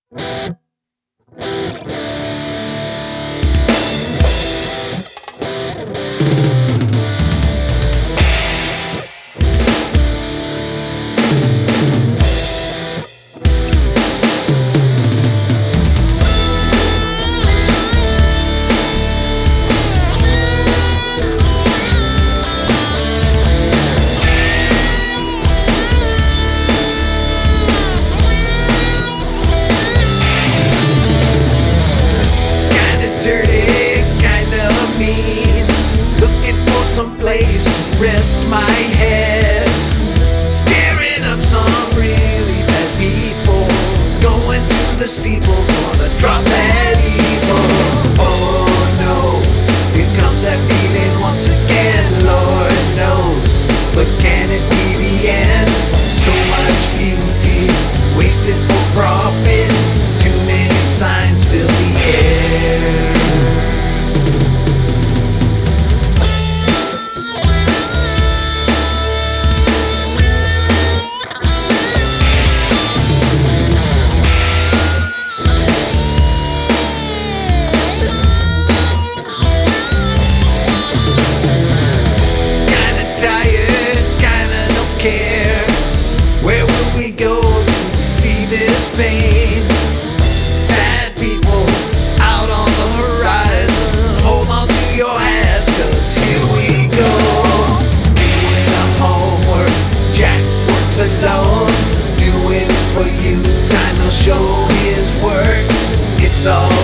Some place to rest my head, staring up some really bad people, going to the steeple, gonna drop that evil. Oh no, here comes that feeling once again, Lord knows, but can it be the end? So much beauty, wasted for profit, too many signs fill the air. Where will we go to leave this pain? Bad people out on the horizon, hold on to your hats, 'cause here we go. Doing our homework, Jack works alone, doing it for you, time will show his work. It's all